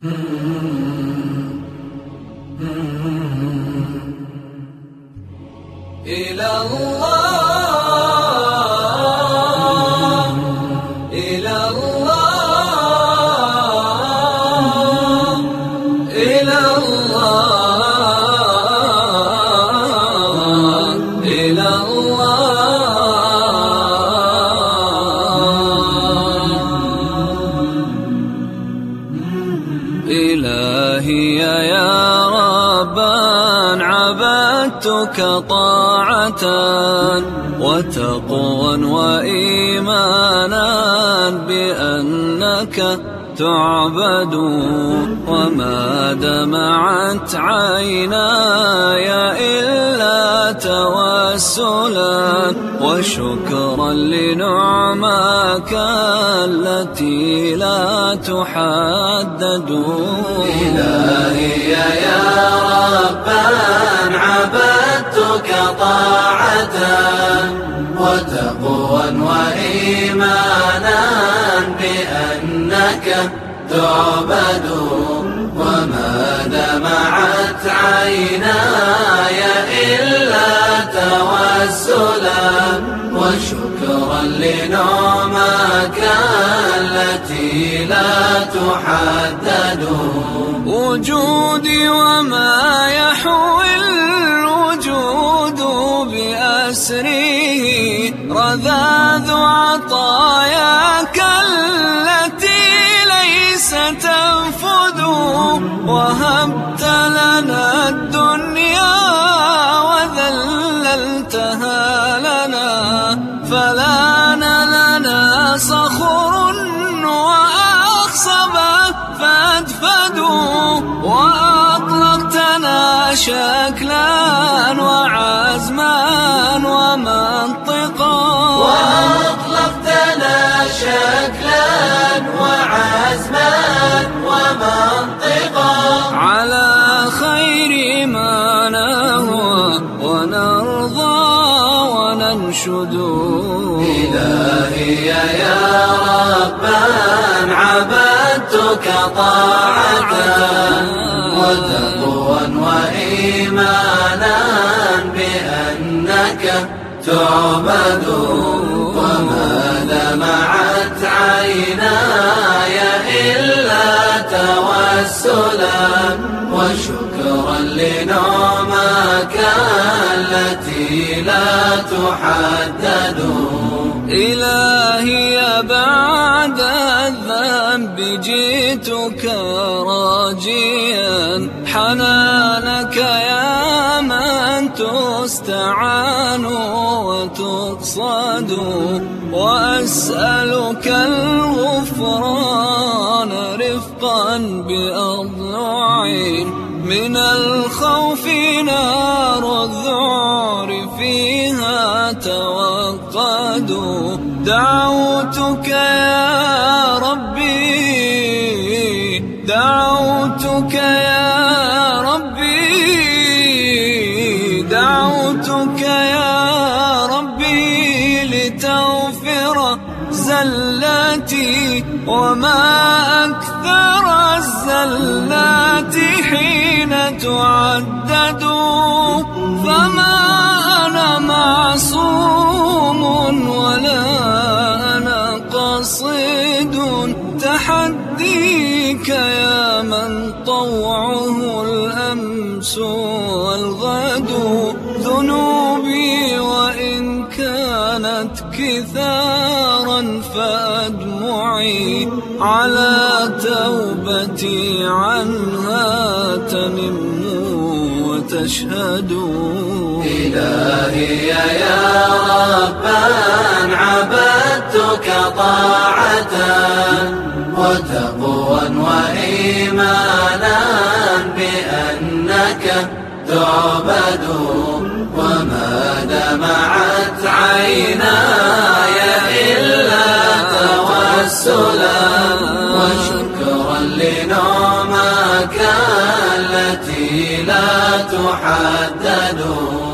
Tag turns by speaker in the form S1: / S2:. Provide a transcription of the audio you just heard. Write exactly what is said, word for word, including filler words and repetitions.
S1: إلى الله إلى الله إلى الله إلى الله إلهي يا ربا عبدتك طاعة وتقوى وإيمانا بأنك تعبد، وما دمعت عيناي إلا توسلا وشكرا لنعماك التي لا تحدد.
S2: إلهي يا ربا عبدتك طاعة وتقوى وإيمانا بأنك تعبد، وما دمعت عيناي إلا توسلا وشكرا لنعماك التي لا تحدد.
S1: وجودي وما يحوي الوجود بأسره رذاذ عطاياك التي ليس تنفد، وهبت لنا الدنيا وذللتها لنا، فلان لنا صخر وأخصب فادفدوا، وأطلقتنا شكلا وعزما ومنطقا
S2: وأطلقتنا شكلا وعزما ومنطقا
S1: على خير ما نهوى ونرضى وننشد.
S2: إلهي يا ربا عبدتك طاعة وتقوى وإيمانا بأنك تعبد، وما دمعت عيناي إلا توسلا وشكرا لنعماك التي لا تحدد.
S1: إلهي بعد الذنب جئتك راجيا حنانك يا من تستعان وتقصد، وأسألك الغفران رفقا بأضلعين من الخوف نار الذعر فيها توقد. دعوتك يا ربي دعوتك يا ربي دعوتك يا ربي لتغفر زلاتي، وما أكثر الزلات حين تعدد، فما أنا معصوم ولا أنا قصيد تحديك يا من طوعه الأمس والغد. ذنوبي وإن كانت كثارا فأدمعي على توبتي عنها تنم وتشهد.
S2: إلهي يا ربا عبدتك طاعة وتقوى وإيمانا بأنك تعبد، وما دمعت عيناي إلا توسلا وشكرا لنعماك التي لا تحدد.